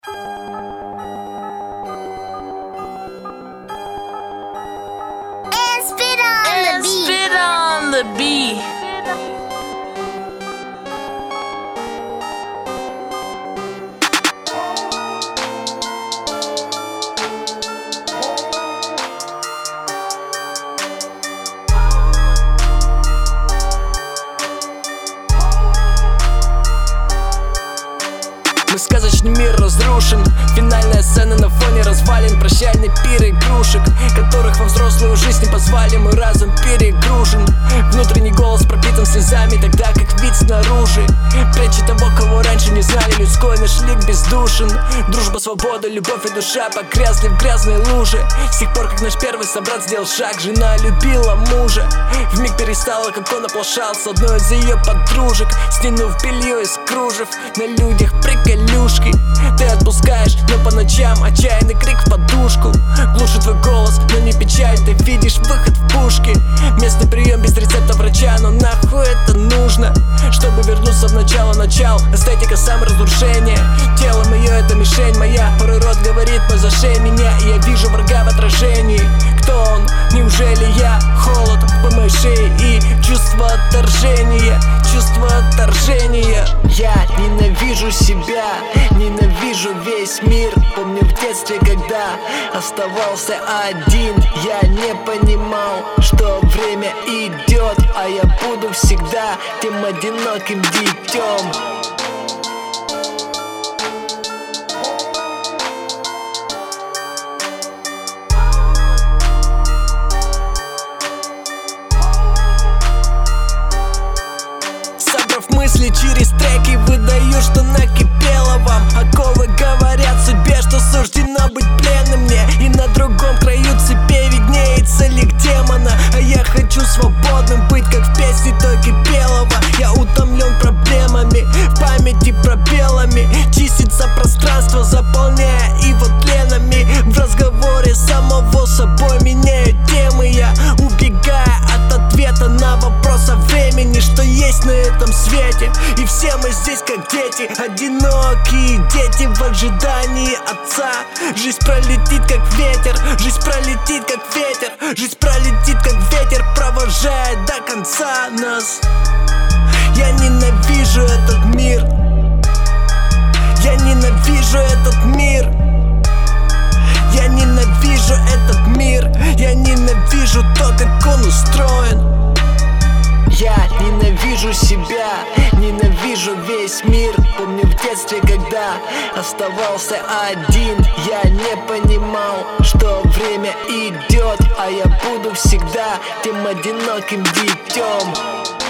Spit on the beat. Мой сказочный мир разрушен, финальная сцена на фоне развалин. Прощальный пир игрушек, которых во взрослую жизнь не позвали. Мой разум перегружен, внутренний голос пропитан слезами, тогда как вид снаружи прячет того, кого раньше не знали. Людской наш лик бездушен. Дружба, свобода, любовь и душа погрязли в грязной луже. С тех пор, как наш первый собрат сделал шаг, жена любила мужа. Вмиг перестала, как он оплошал с одной из ее подружек, стянув белье из кружев. На людях приколюшки ты отпускаешь, но по ночам отчаянный крик в подушку глушит твой голос, но не печаль, ты видишь выход в пушки. Местный прием без рецепта врача, но нахуй это нужно, чтобы вернуться в начало. Эстетика саморазрушения, телом ее это мишень моя. Порой рот говорит, мой зашей меня, и я вижу врага в отражении. Кто он? Неужели я? Холод по моей шее и чувство отторжения. Я ненавижу себя, ненавижу весь мир. Помню в детстве, когда оставался один, я не понимал, что время идет, а я буду всегда тем одиноким детем. Мысли через треки выдаю, что накипело вам. Оковы говорят судьбе, что суждено быть пленным мне. И на другом краю цепи виднеется лик демона. А я хочу свободным быть, как в песне той Кипелова. Я утомлен проблемами, в памяти пробелами. Чистится пространство, заполняя его тленами. В разговоре самого собой меняю темы. Я убегая от ответа на вопрос о времени, что есть на этом свете. И все мы здесь как дети, одинокие дети в ожидании отца. Жизнь пролетит как ветер, жизнь пролетит как ветер, жизнь пролетит как ветер, провожая до конца нас. Я ненавижу этот мир, я ненавижу этот мир, я ненавижу этот мир, я ненавижу то, как он устроен. Я ненавижу себя, ненавижу весь мир. Помню в детстве, когда оставался один, я не понимал, что время идет, а я буду всегда тем одиноким детем.